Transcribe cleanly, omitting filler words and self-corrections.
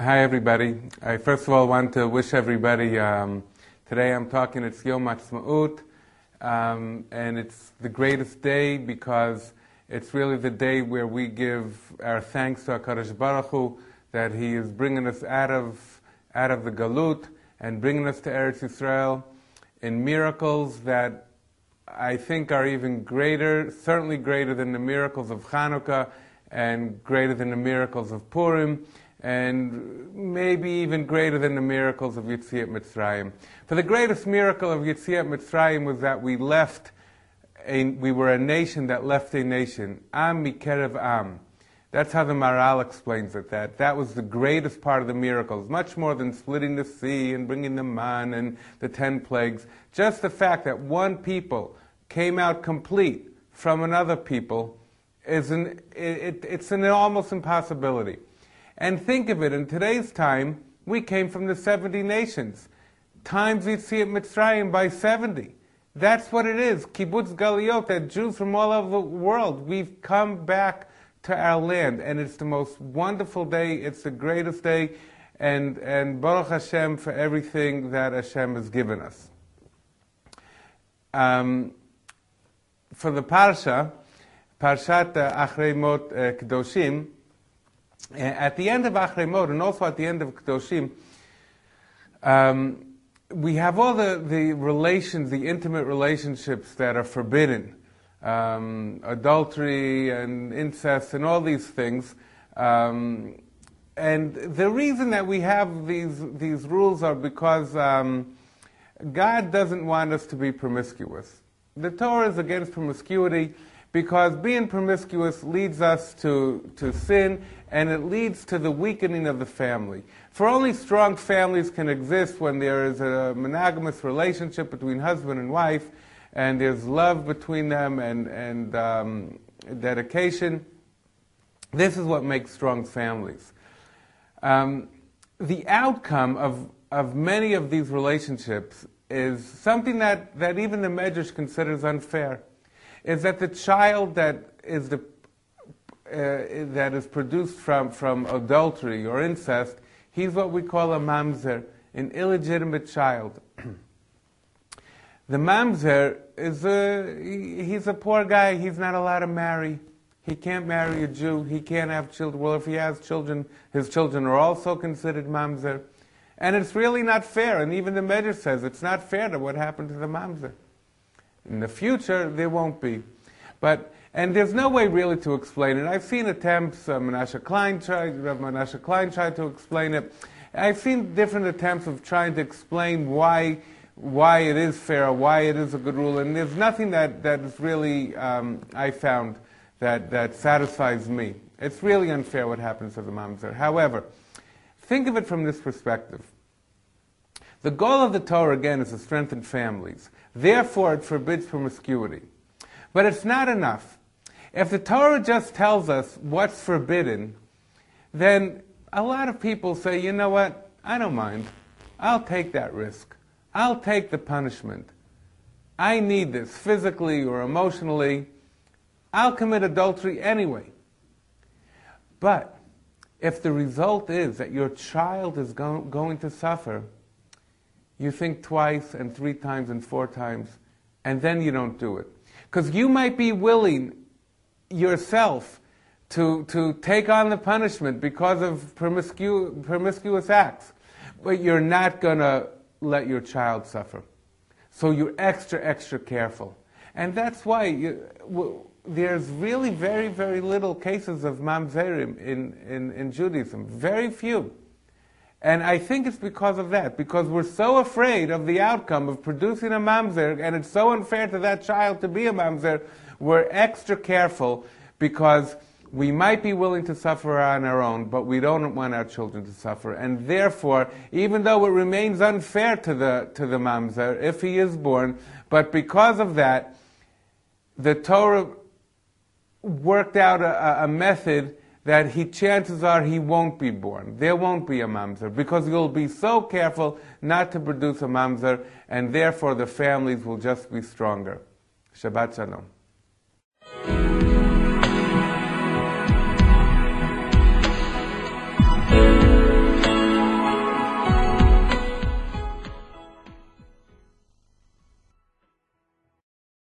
Hi everybody. I first of all want to wish everybody, today I'm talking, it's Yom Ha'atzmaut, and it's the greatest day because it's really the day where we give our thanks to HaKadosh Baruch Hu that He is bringing us out of the Galut and bringing us to Eretz Yisrael in miracles that I think are even greater, certainly greater than the miracles of Chanukah and greater than the miracles of Purim, and maybe even greater than the miracles of Yetziat Mitzrayim. For the greatest miracle of Yetziat Mitzrayim was that we were a nation that left a nation. Am mikerev am. That's how the Maral explains it, that was the greatest part of the miracles, much more than splitting the sea and bringing the man and the 10 plagues. Just the fact that one people came out complete from another people it's an almost impossibility. And think of it, in today's time, we came from the 70 nations, times Yetziat Mitzrayim by 70. That's what it is, Kibbutz Galiot, that Jews from all over the world, we've come back to our land, and it's the most wonderful day, it's the greatest day, and Baruch Hashem for everything that Hashem has given us. For the Parshat Achrei Mot Kedoshim, at the end of Achrei Mot, and also at the end of Kedoshim, we have all the relations, the intimate relationships that are forbidden, adultery and incest and all these things. And the reason that we have these rules are because God doesn't want us to be promiscuous. The Torah is against promiscuity because being promiscuous leads us to sin, and it leads to the weakening of the family. For only strong families can exist when there is a monogamous relationship between husband and wife, and there's love between them and dedication. This is what makes strong families. The outcome of many of these relationships is something that even the Medrash considers unfair, is that the child that is produced from adultery or incest, he's what we call a mamzer, an illegitimate child. The mamzer he's a poor guy. He's not allowed to marry. He can't marry a Jew. He can't have children. Well, if he has children, his children are also considered mamzer. And it's really not fair. And even the Medrash says it's not fair to what happened to the mamzer. In the future, there won't be. And there's no way really to explain it. I've seen attempts, Rav Menashe Klein tried to explain it. I've seen different attempts of trying to explain why it is fair, why it is a good rule, and there's nothing that is really, I found, that satisfies me. It's really unfair what happens to the mamzer. However, think of it from this perspective. The goal of the Torah, again, is to strengthen families. Therefore, it forbids promiscuity. But it's not enough. If the Torah just tells us what's forbidden, then a lot of people say, you know what, I don't mind. I'll take that risk. I'll take the punishment. I need this physically or emotionally. I'll commit adultery anyway. But if the result is that your child is going to suffer, you think twice and 3 times and 4 times, and then you don't do it. Because you might be willing yourself to take on the punishment because of promiscuous acts, but you're not going to let your child suffer. So you're extra careful. And that's why there's really very, very little cases of mamzerim in Judaism. Very few. And I think it's because of that, because we're so afraid of the outcome of producing a mamzer, and it's so unfair to that child to be a mamzer, we're extra careful because we might be willing to suffer on our own, but we don't want our children to suffer. And therefore, even though it remains unfair to the mamzer, if he is born, but because of that, the Torah worked out a method that chances are he won't be born. There won't be a mamzer, because you'll be so careful not to produce a mamzer, and therefore the families will just be stronger. Shabbat Shalom.